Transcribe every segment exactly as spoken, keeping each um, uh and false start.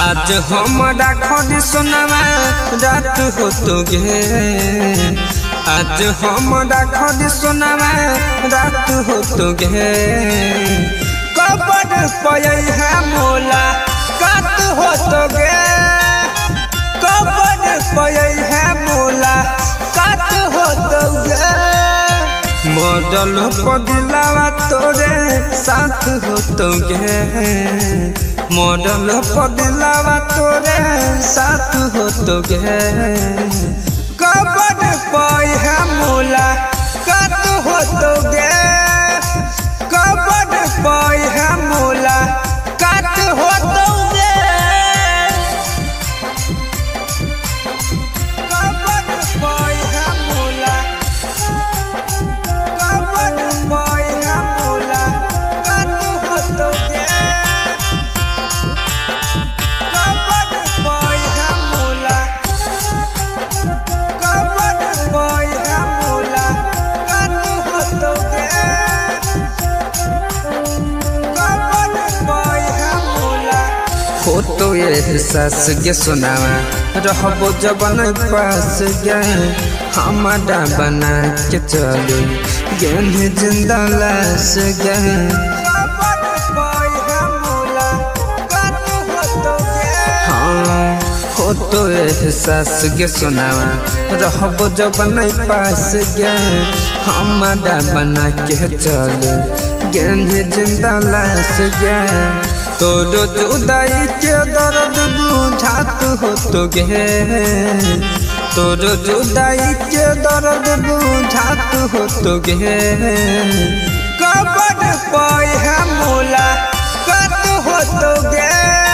आज हमरा खोदी सुनावा रात हो तो गे आज हमरा खोदी सुनावा रात हो तो गे कबर पय है मोला कात हो तो गे कबर पय है मोला कात हो तो गे मॉडल पदिलावा तोरे साथ हो तो गे मॉडल पदिलावा तोरे साथ हो तो गे कबर पय है मोला कात हो तो गे कबर पय है मोला कात हो तो गे कबर पय है मोला कबर पय है मोला कात हो तो गे फोटो एहसास के सुनावा रहबो जबन पास गे हमारा बना के चलो गेन जिंदा लाश गे हाँ फोटो एहसास के सुनावा रहबो जबन पास गे हमारा बना के चलो गेन जिंदा लाश गे तोरो जुदाई के दर्द बुझात हो तो गे तोरो जुदाई के दर्द बुझात हो तो गे कबर पय है मोला कात हो तो गे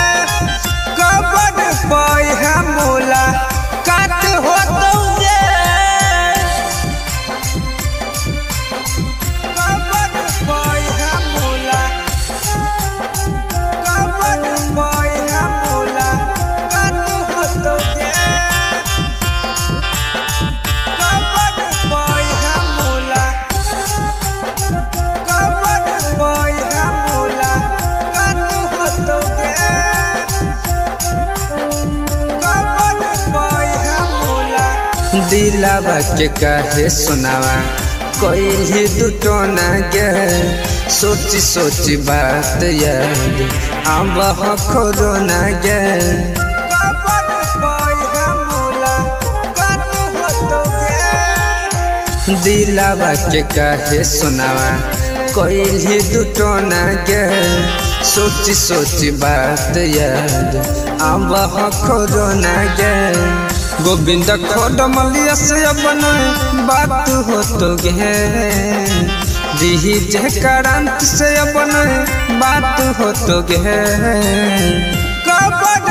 कबर पय है मोला कात हो तो गे कबर पय है मोला दिलावा के काहे सुनावा कोई ही दुटो ना गे सोची सोची बात याद अब खोरो ना गे दिलावा के काहे सुनावा कोई ही दुटो ना गे सोची सोची बात याद अब खोरो ना गे गोविंद खोडमलिया से अपन बात हो तो गे दिही जयकांत से अपन बात हो तो गे कबर